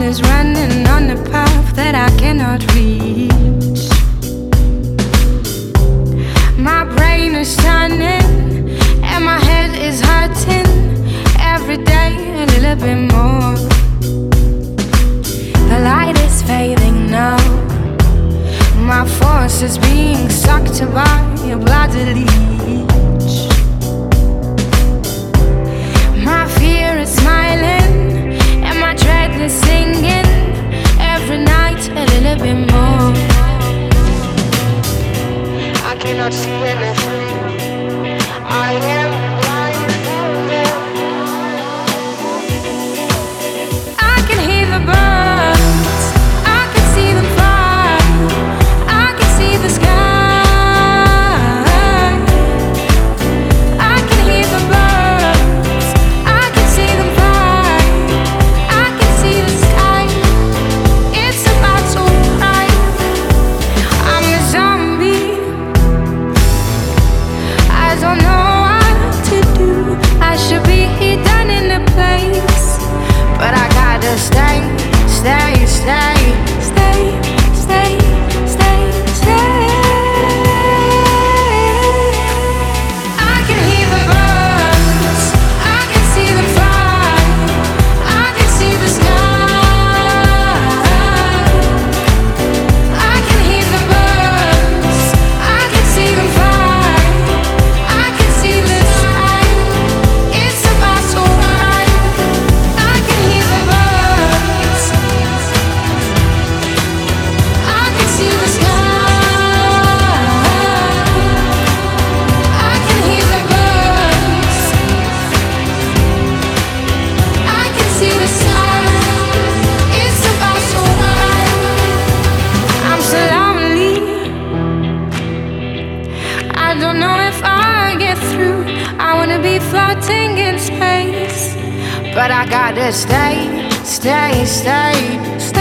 is running on the path that I cannot reach. My brain is turning and my head is hurting every day a little bit more. The light is fading now. My force is being sucked by a bloody leech. My fear is smiling and my dread is singing every night a little bit more. I cannot see anything. I am blind. I can hear the birds. I can see them fly. I can see the sky. I can hear the birds. I can see them fly. I can see the sky. It's about to cry. I'm a zombie. I don't know what to do. I should be hidden in a place, but I gotta stay, stay, stay, stay, stay, stay, stay. I can hear the birds. I can see them fly. I can see the sky. I can hear the birds. I can see them fly. I can see the sky. It's about to rise. I can hear the birds. I can see the sky. I can hear the birds. I can see the sky. It's about to rise. I'm so lonely. I don't know if I get through. I wanna be floating in space, but I gotta stay, stay, stay, stay.